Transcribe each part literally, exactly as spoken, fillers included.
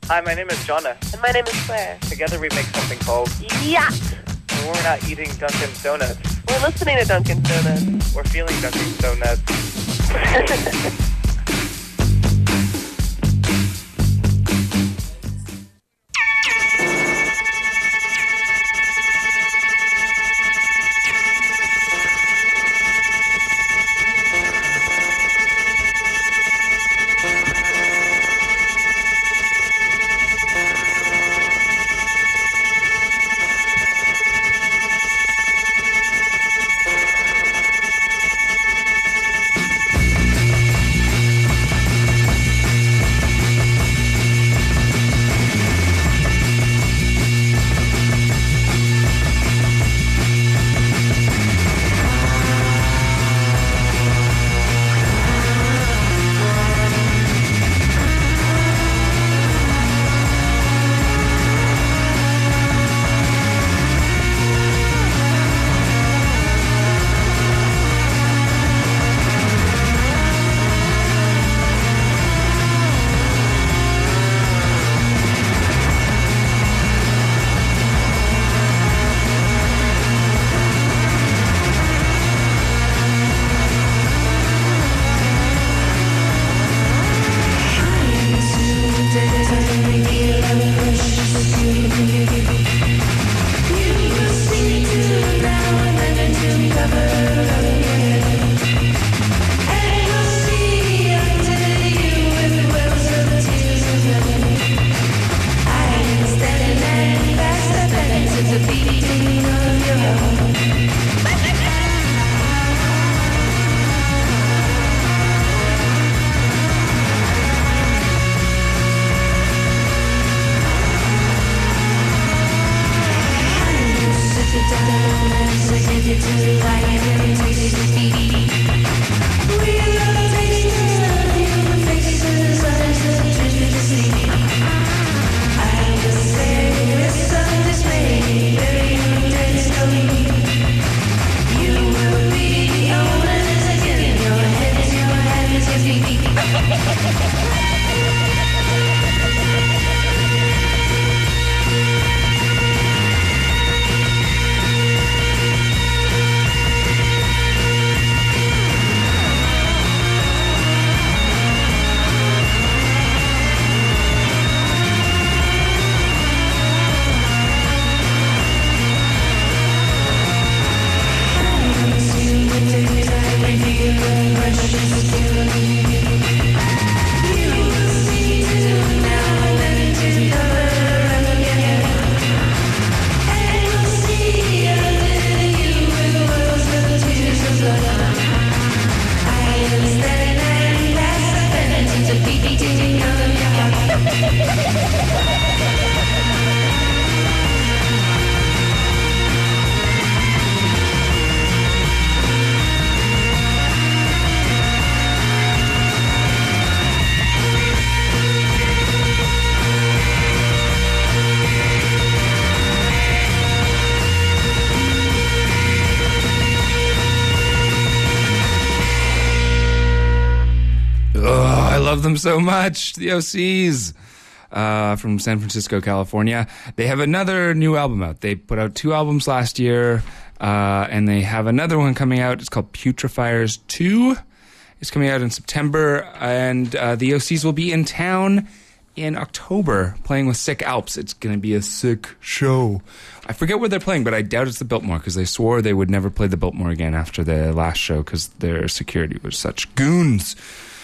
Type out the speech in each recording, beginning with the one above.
Hi, my name is Jonna. And my name is Claire. Together we make something called Yacht. When we're not eating Dunkin' Donuts. We're listening to Dunkin' Donuts. We're feeling Dunkin' Donuts. Love them so much. The O Cs uh, from San Francisco, California. They have another new album out. They put out two albums last year, uh, and they have another one coming out. It's called Putrefiers two. It's coming out in September, and uh, the O Cs will be in town in October playing with Sick Alps. It's going to be a sick show. I forget where they're playing, but I doubt it's the Biltmore because they swore they would never play the Biltmore again after the last show because their security was such goons.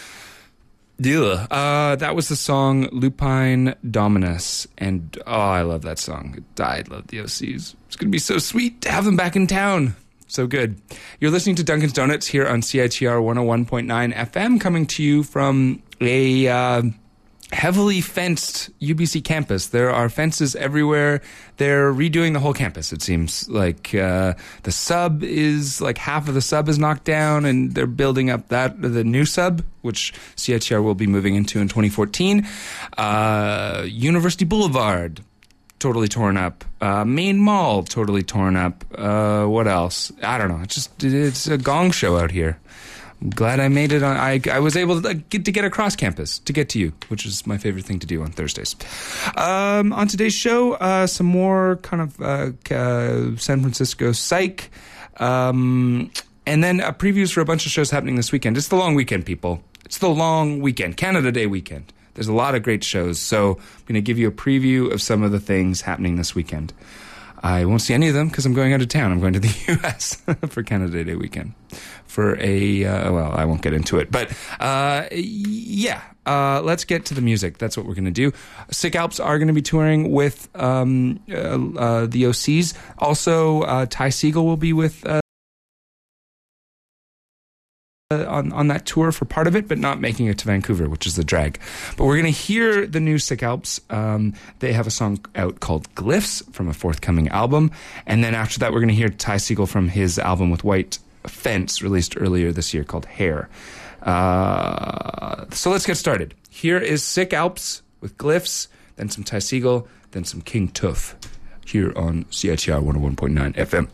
Yeah, uh, that was the song Lupine Dominus, and oh, I love that song. I love the O Cs. It's going to be so sweet to have them back in town. So good. You're listening to Dunkin' Donuts here on C I T R one oh one point nine F M, coming to you from a uh, heavily fenced U B C campus. There are fences everywhere. They're redoing the whole campus, it seems. Like, uh, the sub is, like, half of the sub is knocked down, and they're building up that, the new sub, which C I T R will be moving into in twenty fourteen. Uh, University Boulevard, totally torn up. Uh, Main Mall, totally torn up. Uh, what else? I don't know. It's just, it's a gong show out here. I'm glad I made it on. I, I was able to get to get across campus to get to you, which is my favorite thing to do on Thursdays. Um, on today's show, uh, some more kind of uh, uh, San Francisco psych, um, and then a previews for a bunch of shows happening this weekend. It's the long weekend, people. It's the long weekend, Canada Day weekend. There's a lot of great shows, so I'm going to give you a preview of some of the things happening this weekend. I won't see any of them because I'm going out of town. I'm going to the U S for Canada Day weekend for a, uh, well, I won't get into it. But, uh, yeah, uh, let's get to the music. That's what we're going to do. Sick Alps are going to be touring with um, uh, uh, the O Cs. Also, uh, Ty Segall will be with uh, on, on that tour for part of it, but not making it to Vancouver, which is the drag. But we're going to hear the new Sick Alps. Um, they have a song out called Glyphs from a forthcoming album. And then after that, we're going to hear Ty Segall from his album with White Fence, released earlier this year, called Hair. Uh, so let's get started. Here is Sick Alps with Glyphs, then some Ty Segall, then some King Tuff here on C I T R one oh one point nine F M.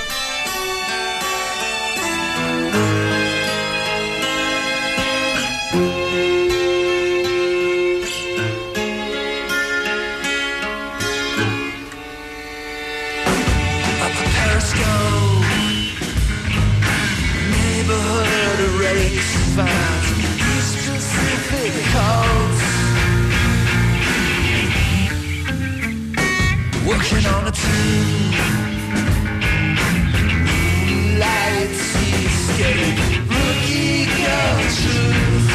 Working on a team, light seascape, rookie girl truth,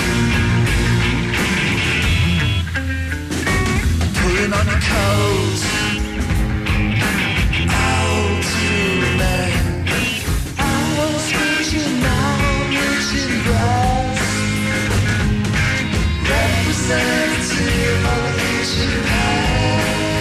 pulling on your coat, out tonight. I was reaching out, reaching grass, representative of the Asian past.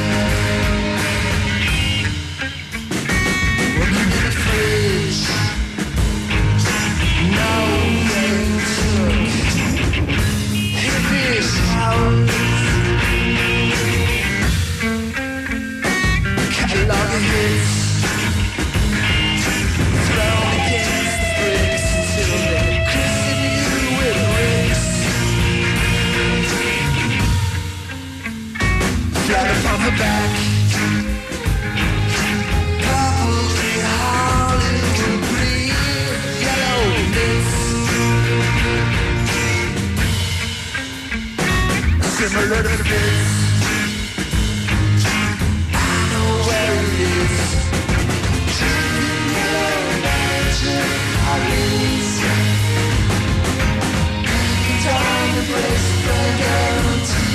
On her back, probably Hollywood green, yellow mist, similar to this. I know where it is. Drinking yellow magic hollies, picking down the brace for guarantee.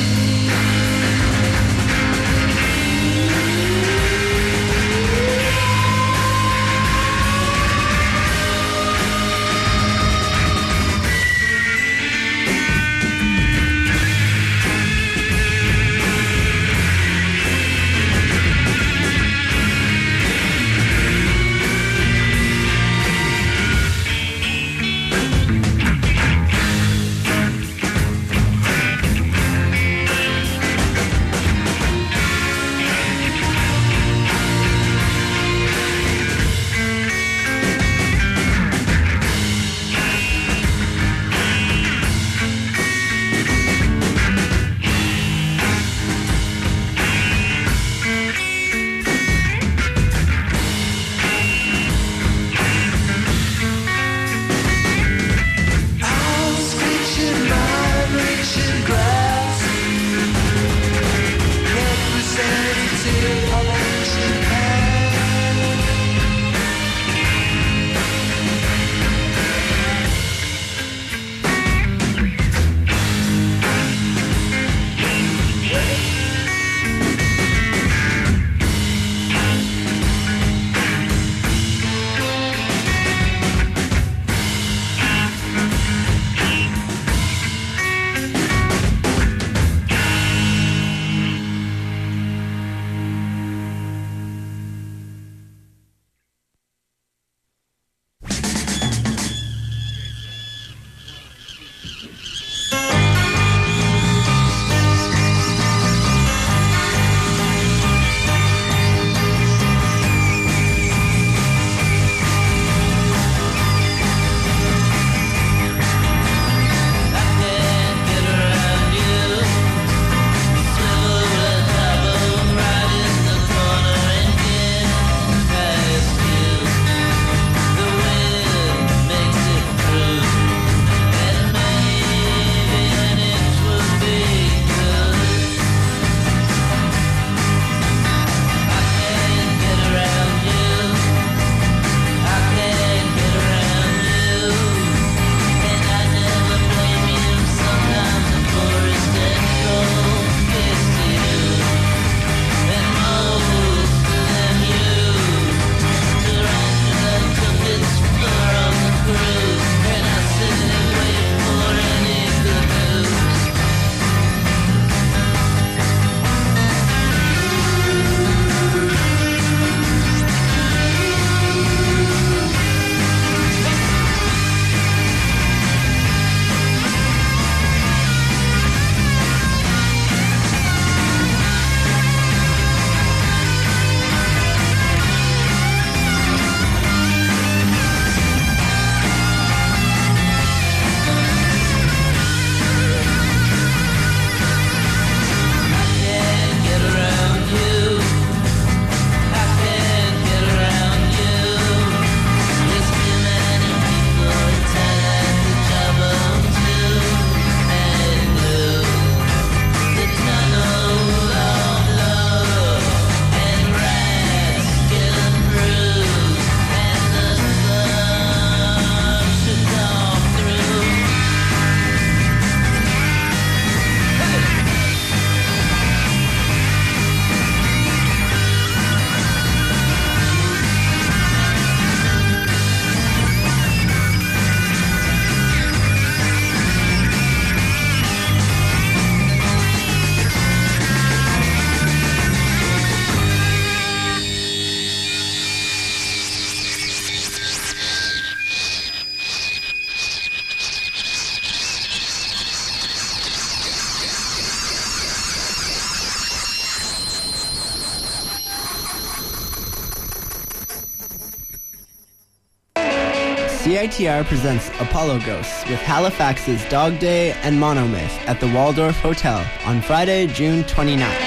C I T R presents Apollo Ghosts with Halifax's Dog Day and Monomyth at the Waldorf Hotel on Friday, June twenty-ninth.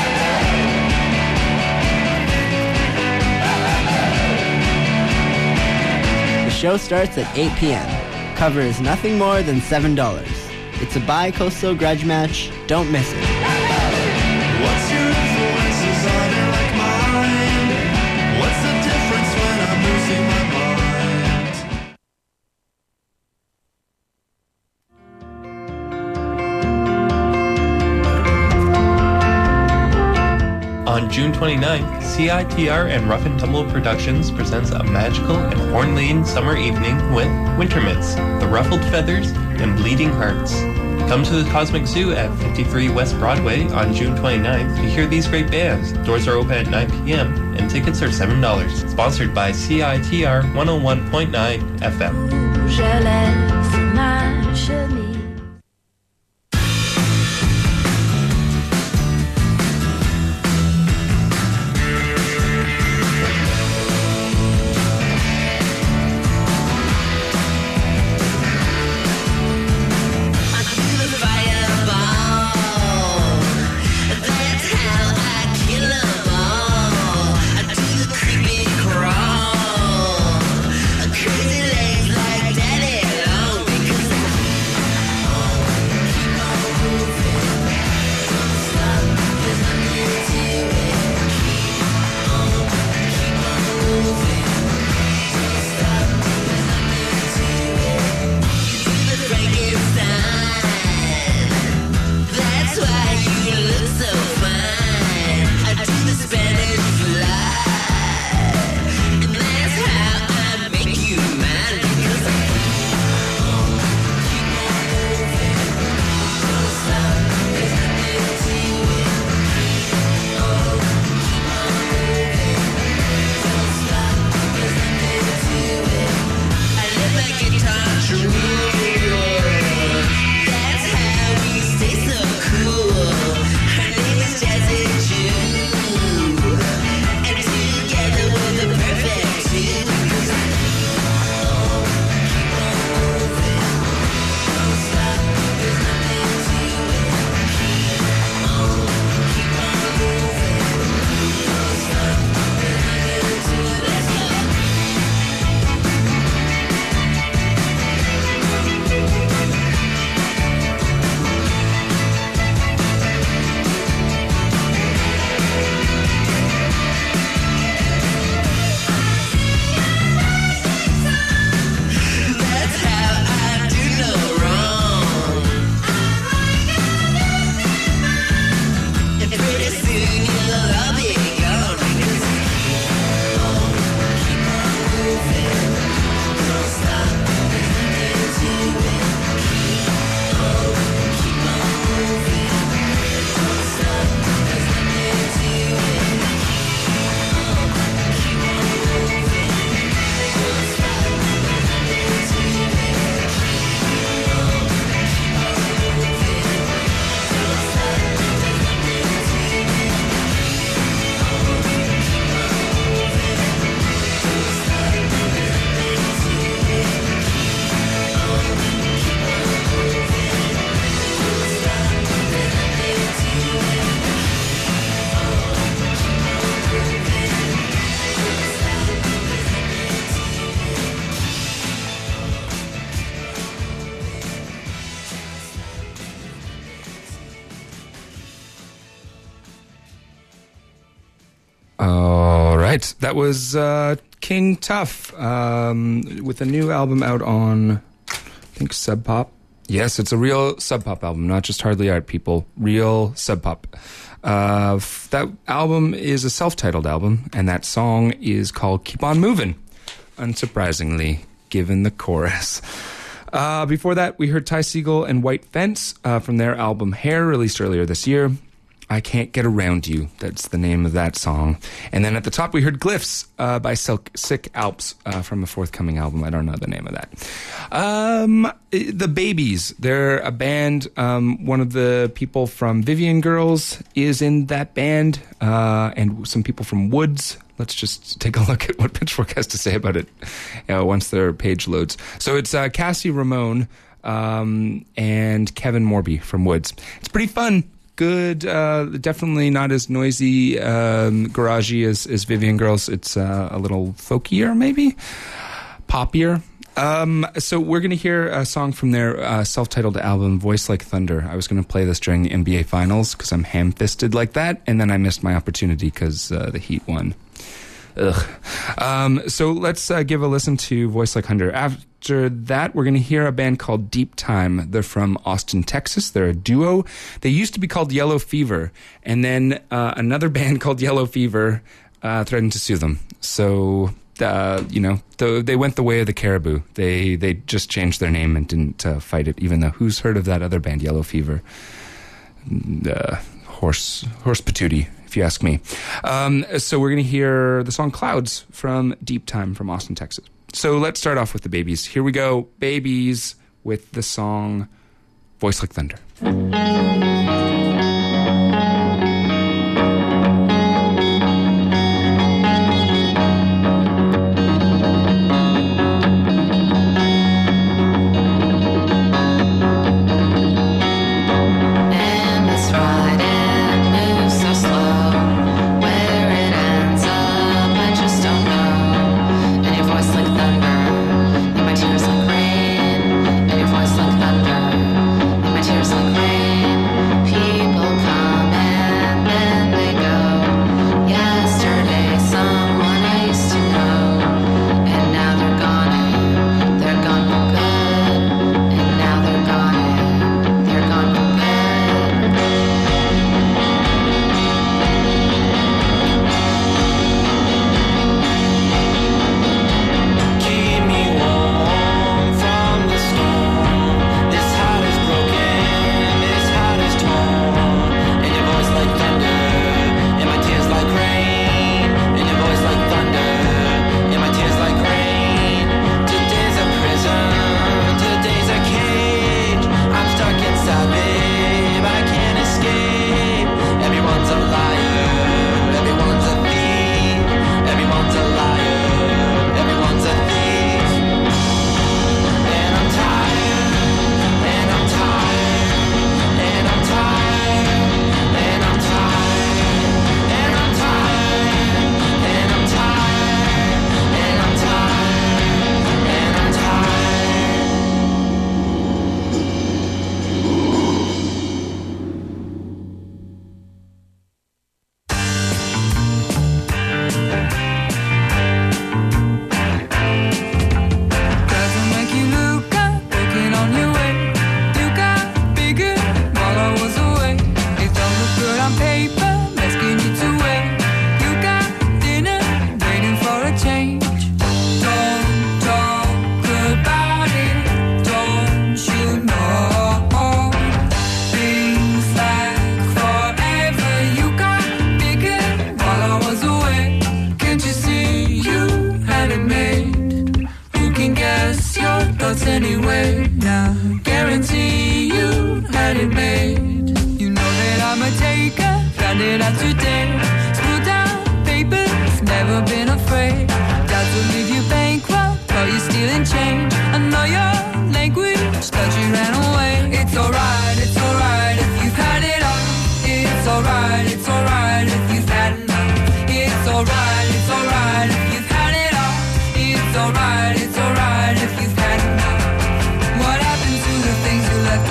The show starts at eight p.m. Cover is nothing more than seven dollars. It's a bi-coastal grudge match. Don't miss it. What's your influences? Are they like mine? What's the difference when I'm losing my mind? On June twenty-ninth, C I T R and Rough and Tumble Productions presents a magical and horn-laden summer evening with Winter Myths, The Ruffled Feathers, and Bleeding Hearts. Come to the Cosmic Zoo at fifty-three West Broadway on June twenty-ninth to hear these great bands. Doors are open at nine p.m. and tickets are seven dollars. Sponsored by C I T R one oh one point nine F M. Je lève ma chemise. right, that was uh, King Tough um, with a new album out on, I think, Sub Pop. Yes, it's a real Sub Pop album, not just Hardly Art, people. Real Sub Pop. Uh, f- that album is a self-titled album, and that song is called Keep On Movin', unsurprisingly, given the chorus. Uh, before that, we heard Ty Segall and White Fence uh, from their album Hair, released earlier this year. I Can't Get Around You, that's the name of that song. And then at the top, we heard Glyphs uh, by Silk, Sick Alps uh, from a forthcoming album. I don't know the name of that. Um, the Babies, they're a band. Um, one of the people from Vivian Girls is in that band, uh, and some people from Woods let's just take a look at what Pitchfork has to say about it uh, once their page loads. So it's uh, Cassie Ramone um, and Kevin Morby from Woods. It's pretty fun. Good, uh, definitely not as noisy, um, garagey as, as Vivian Girls. It's uh, a little folkier, maybe? Poppier. Um, so we're going to hear a song from their uh, self-titled album, Voice Like Thunder. I was going to play this during the N B A Finals because I'm ham-fisted like that, and then I missed my opportunity because uh, the Heat won. Ugh. Um, so let's uh, give a listen to Voice Like Thunder. After that, we're going to hear a band called Deep Time. They're from Austin, Texas. They're a duo. They used to be called Yellow Fever, and then uh, another band called Yellow Fever uh, threatened to sue them. So... Uh, you know, the, they went the way of the caribou. They they just changed their name and didn't uh, fight it, even though who's heard of that other band, Yellow Fever? Uh, horse, horse patootie, if you ask me. Um, so we're going to hear the song Clouds from Deep Time from Austin, Texas. So let's start off with the Babies. Here we go, Babies, with the song Voice Like Thunder. Anyway, now guarantee you had it made. You know that I'm a taker, found it out today. Screw down papers, never been afraid. Doubt to leave you bankrupt, call you stealing change. I know your language, but you ran away. It's alright, it's alright if you've had it all. It's alright, it's alright if you've had enough. It's alright, it's alright if you've had it all. It's alright, it's alright if you've had enough. What happened to the things you left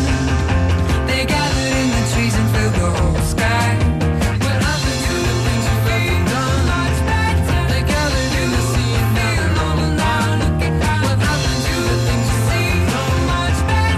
alone? They gathered in the trees and filled the whole sky. What happened to the things you left alone? They gathered in the sea and now they're all alone. What happened to the things you see? So much better.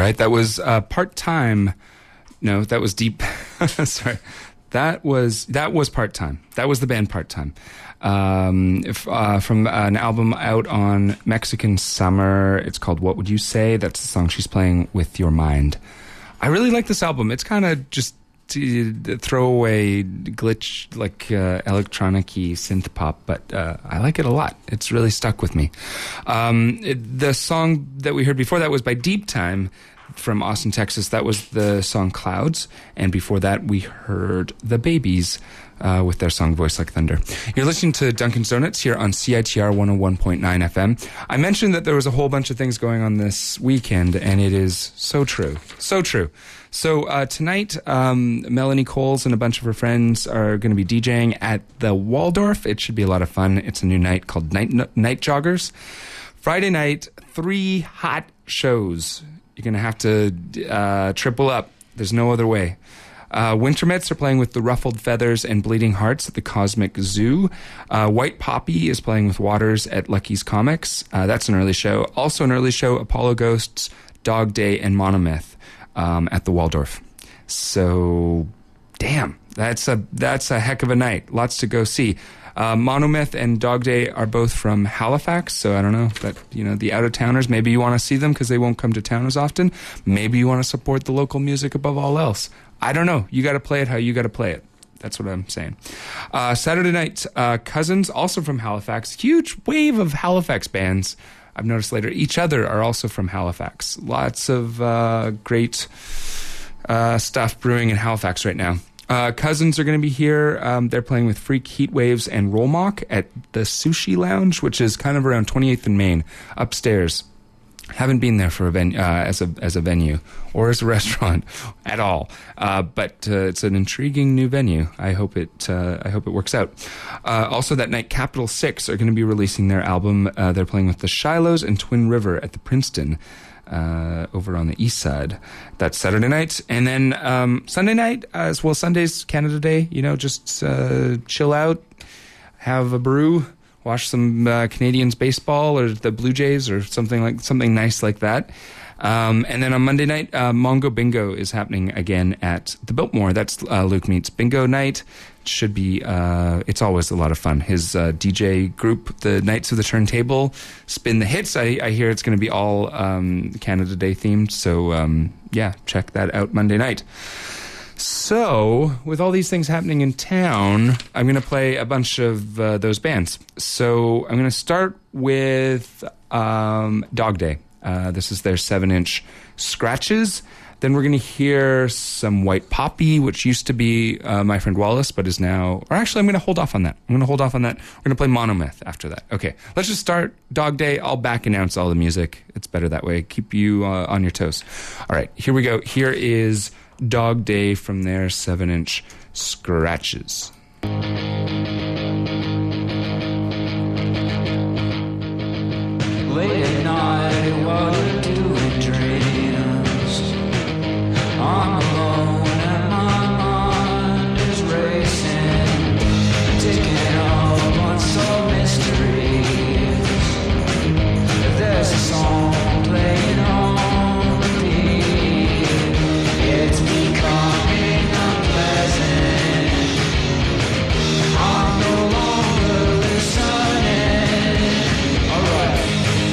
right, that was uh, part-time. No, that was deep. Sorry. That was that was part-time. That was the band part-time. Um, if, uh, from an album out on Mexican Summer. It's called What Would You Say? That's the song she's playing with Your Mind. I really like this album. It's kind of just uh, throwaway glitch, like uh, electronic-y synth pop, but uh, I like it a lot. It's really stuck with me. Um, it, the song that we heard before that was by Deep Time from Austin, Texas. That was the song Clouds, and before that we heard The Babies uh, with their song Voice Like Thunder. You're listening to Dunkin' Donuts here on C I T R one oh one point nine F M. I mentioned that there was a whole bunch of things going on this weekend, and it is so true. So true. So uh, tonight, um, Melanie Coles and a bunch of her friends are going to be DJing at the Waldorf. It should be a lot of fun. It's a new night called Night, Night Joggers. Friday night, three hot shows. You're going to have to uh, triple up. There's no other way. Uh, Wintermits are playing with the Ruffled Feathers and Bleeding Hearts at the Cosmic Zoo. Uh, White Poppy is playing with Waters at Lucky's Comics. Uh, that's an early show. Also an early show, Apollo Ghosts, Dog Day, and Monomyth um, at the Waldorf. So, damn, that's a that's a heck of a night. Lots to go see. Uh, Monomyth and Dog Day are both from Halifax, so I don't know, but, you know, the out-of-towners, maybe you want to see them because they won't come to town as often. Maybe you want to support the local music above all else. I don't know. You got to play it how you got to play it. That's what I'm saying. Uh, Saturday night, uh, Cousins, also from Halifax. Huge wave of Halifax bands. I've noticed later. Each Other are also from Halifax. Lots of uh, great uh, stuff brewing in Halifax right now. Uh, Cousins are going to be here. Um, they're playing with Freak, Heatwaves, and Rollmock at the Sushi Lounge, which is kind of around twenty-eighth and Main, upstairs. Haven't been there for a ven- uh, as a as a venue or as a restaurant at all, uh, but uh, it's an intriguing new venue. I hope it uh, I hope it works out. Uh, also, that night, Capital Six are going to be releasing their album. Uh, they're playing with the Shilohs and Twin River at the Princeton. Uh, over on the east side. That's Saturday night. And then um, Sunday night, as well, Sunday's Canada Day, you know, just uh, chill out, have a brew, watch some uh, Canadians baseball or the Blue Jays or something like something nice like that. Um, and then on Monday night, uh, Mongo Bingo is happening again at the Biltmore. That's uh, Luke Meets Bingo night. It should be, uh, it's always a lot of fun. His uh, D J group, the Knights of the Turntable, spin the hits. I, I hear it's going to be all um, Canada Day themed. So, um, yeah, check that out Monday night. So, with all these things happening in town, I'm going to play a bunch of uh, those bands. So, I'm going to start with um, Dog Day. Uh, this is their seven-inch Scratches. Then we're going to hear some White Poppy, which used to be uh, My Friend Wallace, but is now... Or actually, I'm going to hold off on that. I'm going to hold off on that. We're going to play Monomyth after that. Okay, let's just start Dog Day. I'll back announce all the music. It's better that way. Keep you uh, on your toes. All right, here we go. Here is Dog Day from their seven-inch Scratches. Late at night, what we're doing dreams. I'm alone and my mind is racing, taking up unsolved mysteries. There's a song playing on repeat. It's becoming unpleasant. I'm no longer listening. Alright.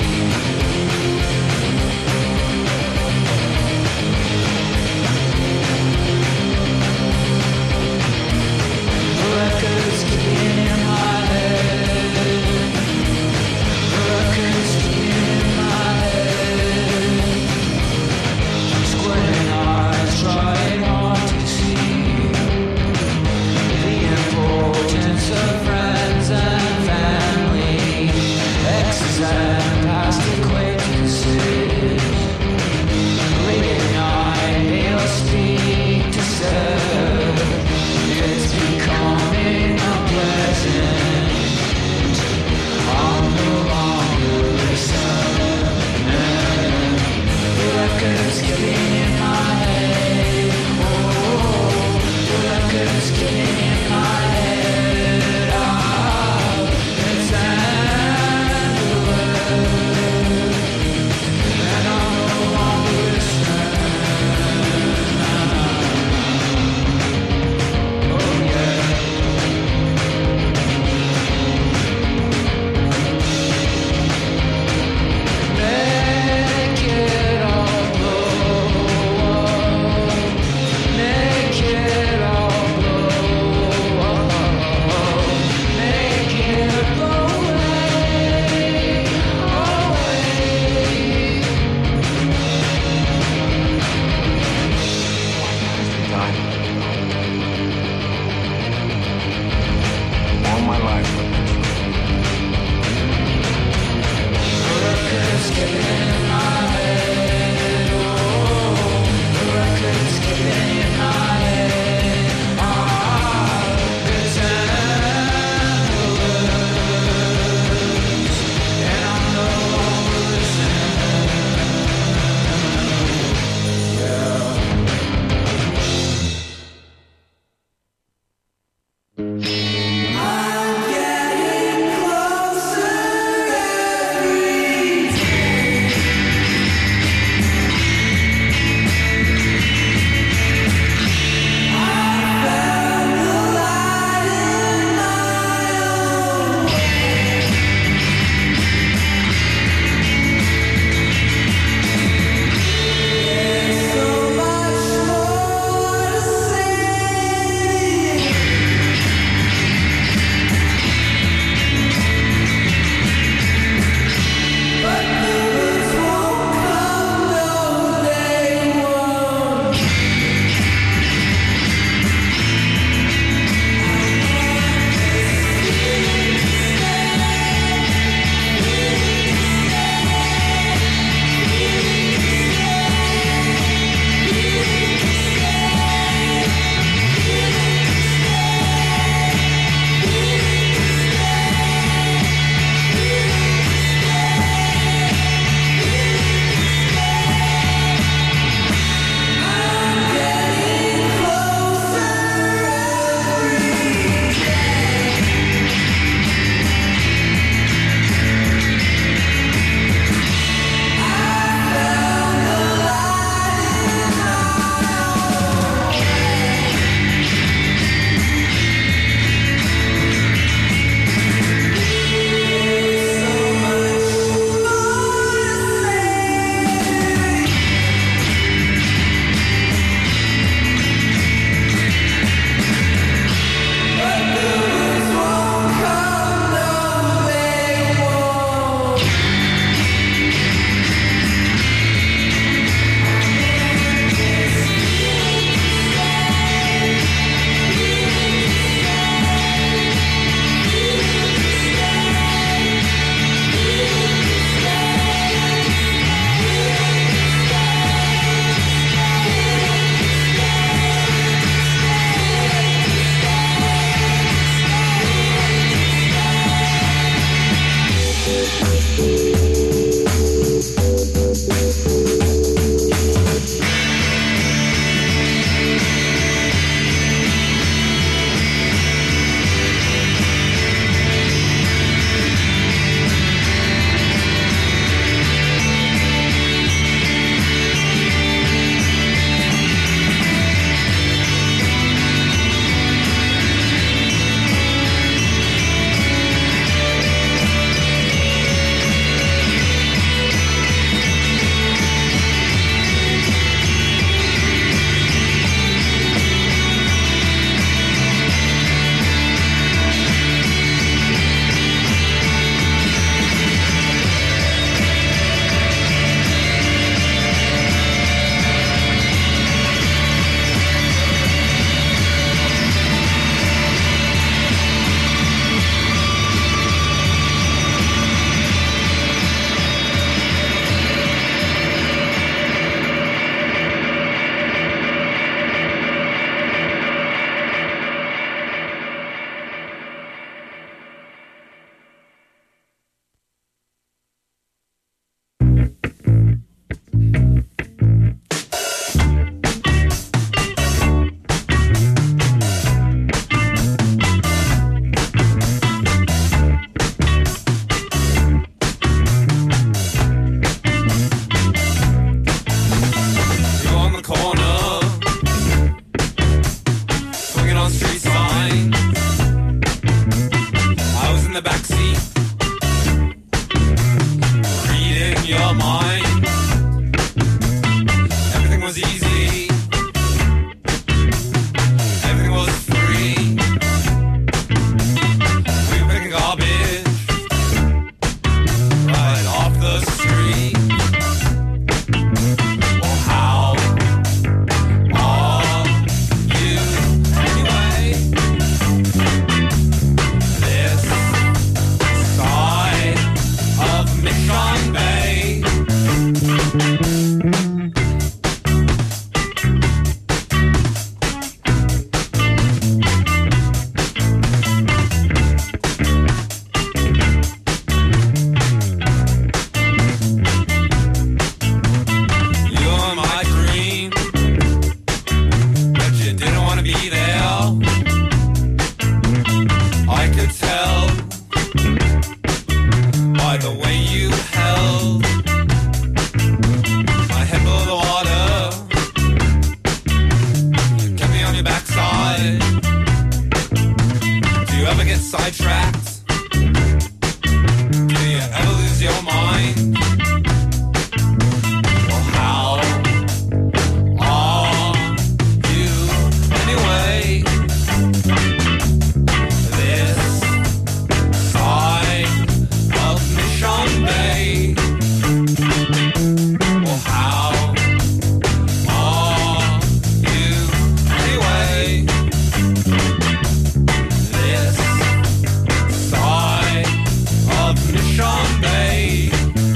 Records keeping in my head. Records keeping in my head. Squinting eyes trying hard to see the importance of friends and family, exes and past acquaintances. Late at night, they'll speak to serve. It's becoming unpleasant. I'm no longer listening. The record's getting in my head. Oh, the record's getting in my head. Ah, it's everywhere. And I'm no longer listening. banging on street signs. I was in the back seat, reading your mind. Everything was easy. Everything was free. We were picking garbage right off the street. Well, how are you anyway? This side of Mission Bay. You were my dream, but you didn't want to be there. I could tell by the way you held my head below the water. You kept me on your backside. Do you ever get sidetracked? Do you ever lose your mind? Well, how are you anyway? This side of Mission Bay. Well, how are you anyway? This side of Mission Bay.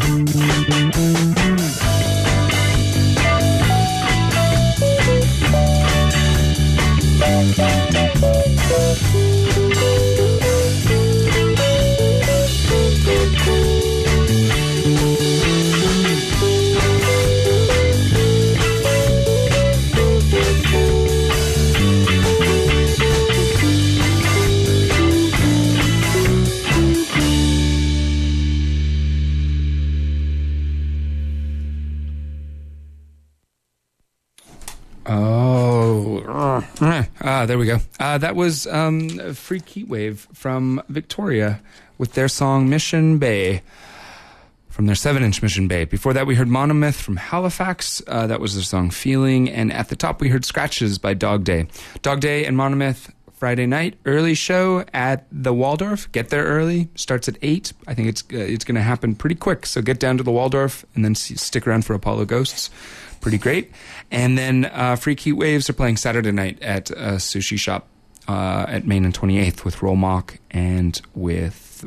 Oh, uh, ah, there we go. Uh, that was um, Freak Heatwave from Victoria with their song Mission Bay, from their seven-inch Mission Bay. Before that, we heard Monomyth from Halifax. Uh, that was their song Feeling. And at the top, we heard Scratches by Dog Day. Dog Day and Monomyth, Friday night, early show at the Waldorf. Get there early. Starts at eight. I think it's uh, it's going to happen pretty quick. So get down to the Waldorf and then see, stick around for Apollo Ghosts. Pretty great. And then uh, Freak Heatwaves are playing Saturday night at a sushi shop uh, at Main and twenty-eighth with Roll Mock and with...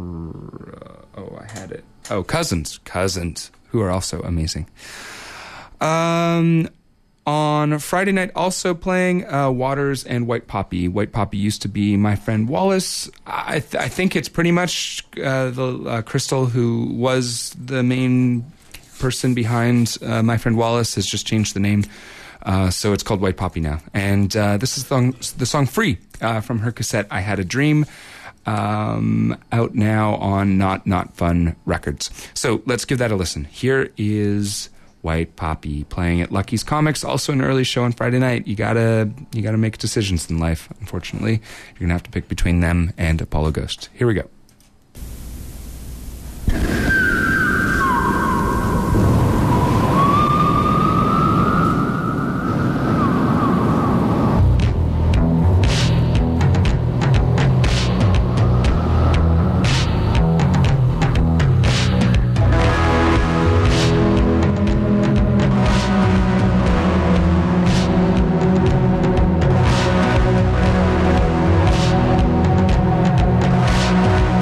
Uh, oh, I had it. Oh, Cousins. Cousins, who are also amazing. Um... On Friday night, also playing uh, Waters and White Poppy. White Poppy used to be my friend Wallace. I, th- I think it's pretty much uh, the uh, Crystal, who was the main person behind uh, my friend Wallace, has just changed the name. Uh, so it's called White Poppy now. And uh, this is the song, the song Free uh, from her cassette, I Had a Dream, um, out now on Not Not Fun Records. So let's give that a listen. Here is White Poppy playing at Lucky's Comics, also an early show on Friday night. You gotta you gotta make decisions in life, unfortunately. You're gonna have to pick between them and Apollo Ghost. Here we go. Well,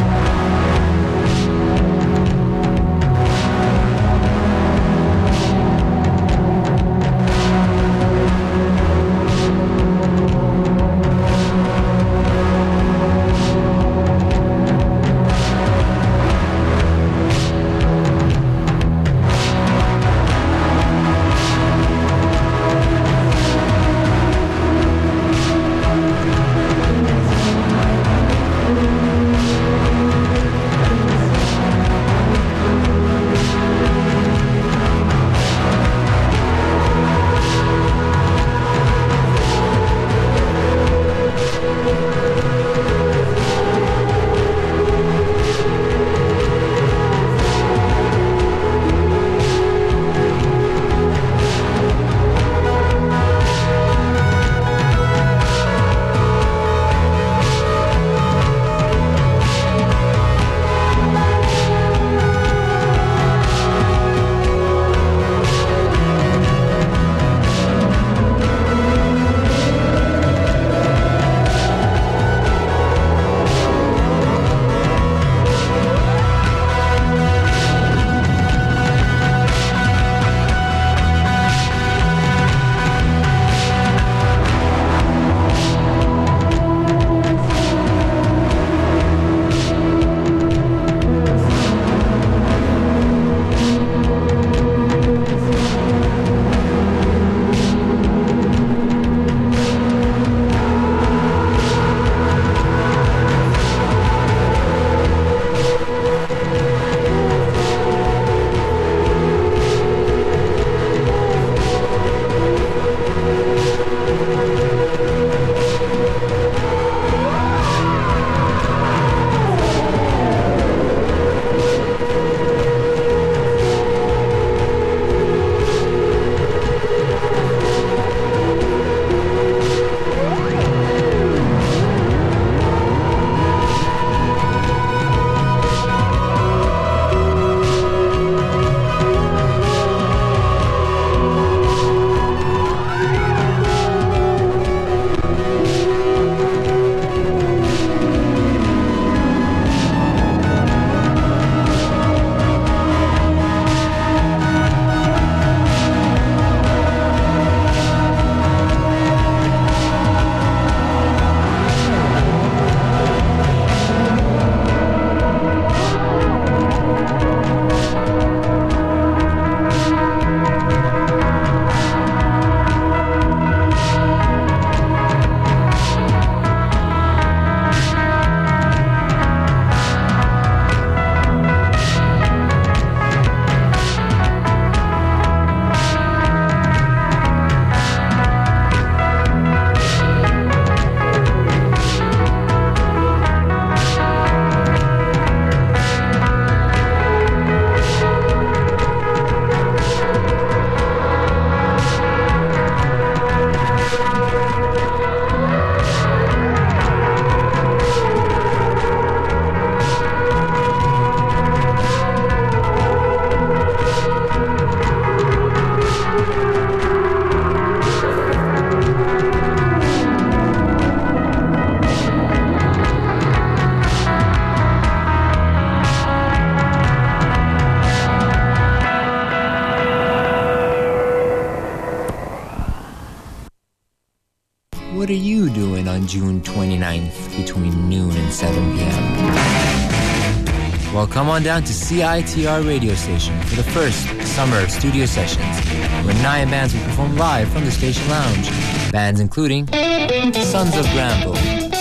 doing on June twenty-ninth between noon and seven p.m.? Well, come on down to C I T R radio station for the first summer studio sessions, where nine bands will perform live from the station lounge. Bands including Sons of Granville,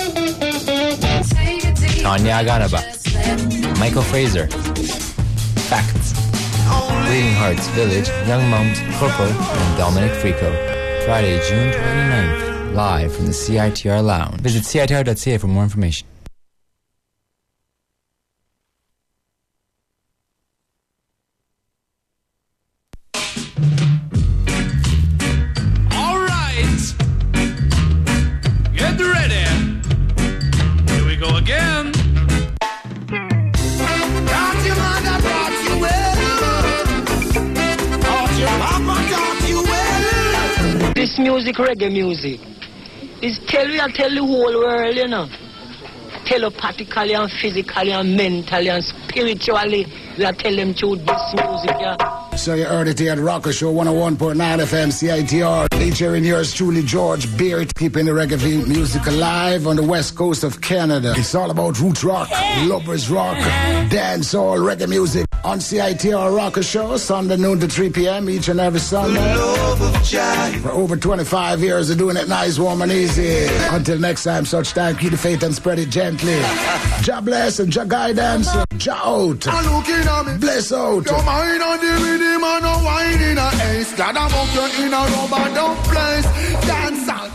Tanya Aganaba, Michael Fraser, Facts, Bleeding Hearts Village, Young Mums, Corporal, and Dominic Frico. Friday, June twenty-ninth, live from the C I T R Lounge. Visit C I T R dot C A for more information. All right, get ready. Here we go again. Brought your mother, brought you well. Brought your papa, taught you well. This music, reggae music, is tell we and tell the whole world, you know. Telepathically and physically and mentally and spiritually, we are tell them to this music, yeah. So you heard it here at Rocker Show one oh one point nine F M C I T R. Featuring yours truly, George Beard, keeping the reggae music alive on the west coast of Canada. It's all about roots rock, lovers rock, dancehall, reggae music on C I T R Rocker Show, Sunday noon to three p.m. each and every Sunday. For over twenty-five years of doing it nice, warm and easy. Until next time, such time, keep the faith and spread it gently. Jah bless and Jah guidance. Jah out. Bless out. Your mind on the rhythm and no wine in a ace. Glad about you in a rubber dump place. Dance out.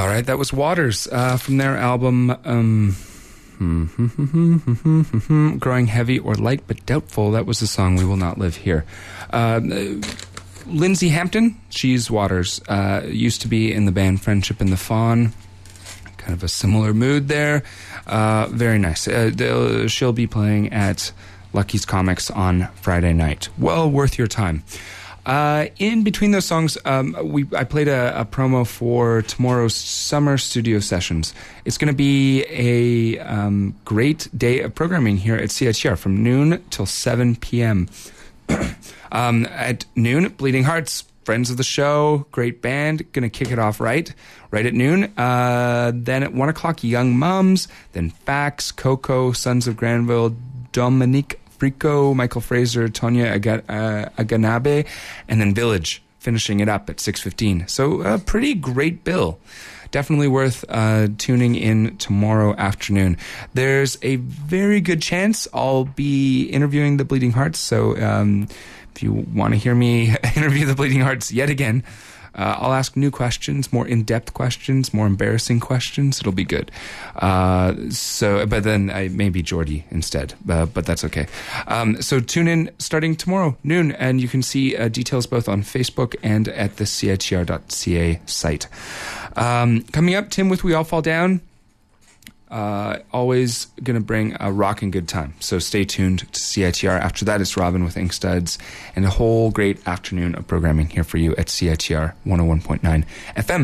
All right, that was Waters uh, from their album um, Growing Heavy or Light But Doubtful. That was the song We Will Not Live Here. Uh, Lindsay Hampton, she's Waters, uh, used to be in the band Friendship and the Fawn. Kind of a similar mood there. Uh, very nice. Uh, she'll be playing at Lucky's Comics on Friday night. Well worth your time. Uh, in between those songs, um, we I played a, a promo for tomorrow's summer studio sessions. It's going to be a um, great day of programming here at C I T R from noon till seven p.m. um, at noon, Bleeding Hearts, friends of the show, great band, going to kick it off right, right at noon. Uh, then at one o'clock, Young Mums, then Fax, Coco, Sons of Granville, Dominique Frico, Michael Fraser, Tonya Aga- uh, Aganabe, and then Village, finishing it up at six fifteen. So a pretty great bill. Definitely worth uh, tuning in tomorrow afternoon. There's a very good chance I'll be interviewing the Bleeding Hearts, so um, if you want to hear me interview the Bleeding Hearts yet again, Uh, I'll ask new questions, more in-depth questions, more embarrassing questions. It'll be good. Uh, so, but then I maybe Geordie instead, uh, but that's okay. Um, so tune in starting tomorrow noon, and you can see uh, details both on Facebook and at the C I T R dot C A site. Um, coming up, Tim with We All Fall Down. Uh, always going to bring a rockin' good time. So stay tuned to C I T R. After that, it's Robin with Ink Studs and a whole great afternoon of programming here for you at C I T R one oh one point nine F M.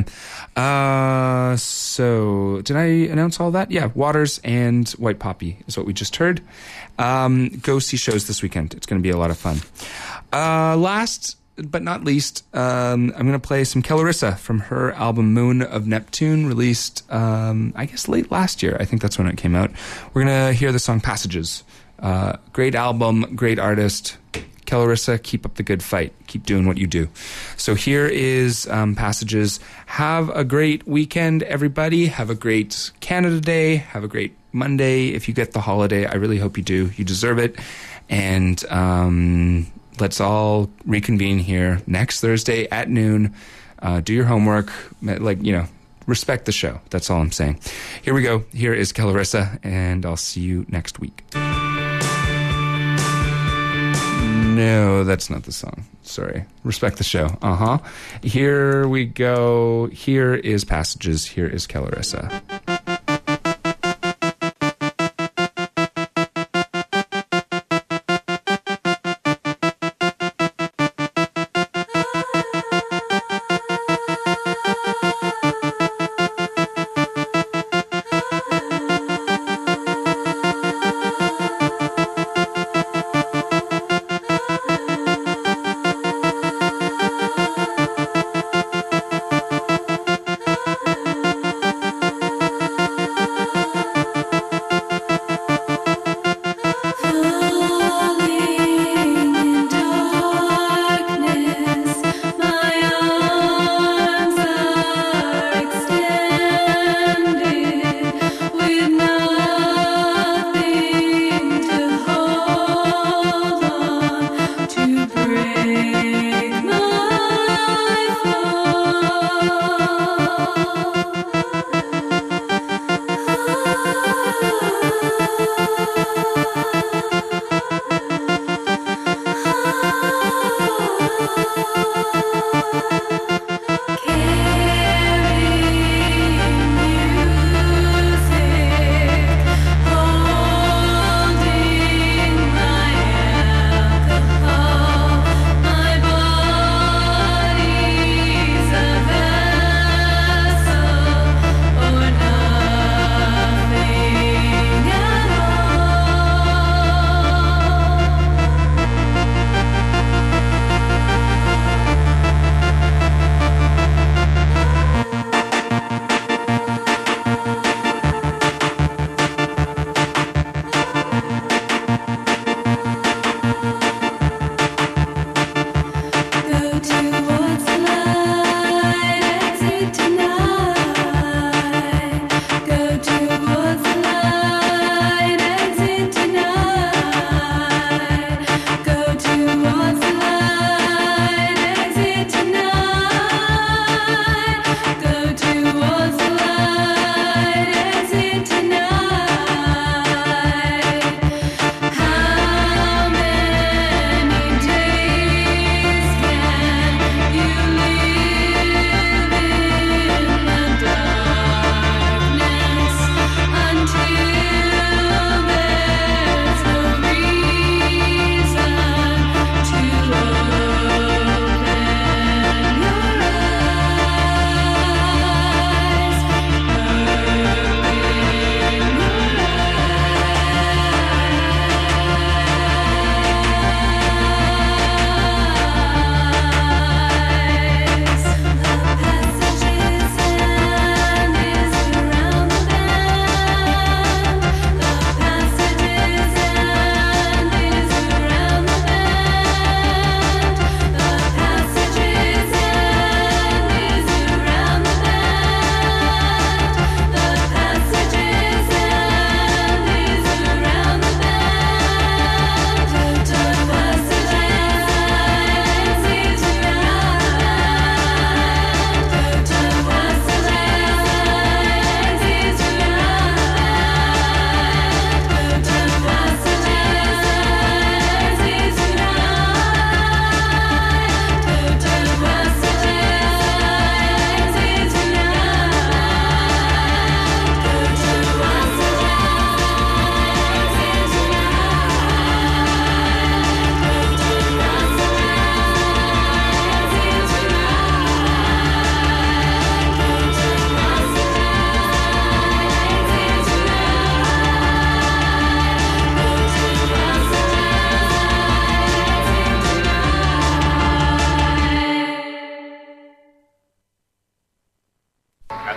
Uh, so did I announce all that? Yeah, Waters and White Poppy is what we just heard. Um, go see shows this weekend. It's going to be a lot of fun. Uh, last but not least, um, I'm going to play some Kellarissa from her album Moon of Neptune, released, um, I guess, late last year. I think that's when it came out. We're going to hear the song Passages. Uh, great album, great artist. Kellarissa, keep up the good fight. Keep doing what you do. So here is um, Passages. Have a great weekend, everybody. Have a great Canada Day. Have a great Monday. If you get the holiday, I really hope you do. You deserve it. And um, let's all reconvene here next Thursday at noon. Uh, do your homework. Like, you know, respect the show. That's all I'm saying. Here we go. Here is Kellarissa, and I'll see you next week. No, that's not the song. Sorry. Respect the show. Uh-huh. Here we go. Here is Passages. Here is Kellarissa.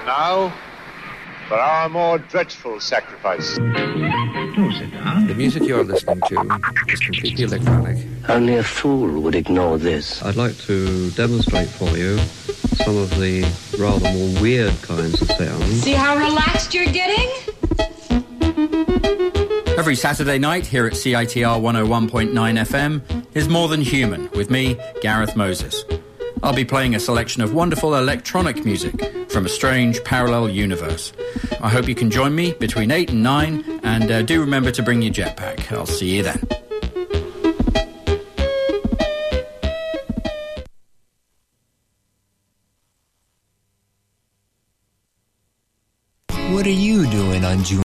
now for our more dreadful sacrifice. The music you're listening to is completely electronic. Only a fool would ignore this. I'd like to demonstrate for you some of the rather more weird kinds of sounds. See how relaxed you're getting? Every Saturday night here at C I T R one oh one point nine F M is More Than Human with me, Gareth Moses. I'll be playing a selection of wonderful electronic music from a strange parallel universe. I hope you can join me between eight and nine, and uh, do remember to bring your jetpack. I'll see you then. What are you doing on June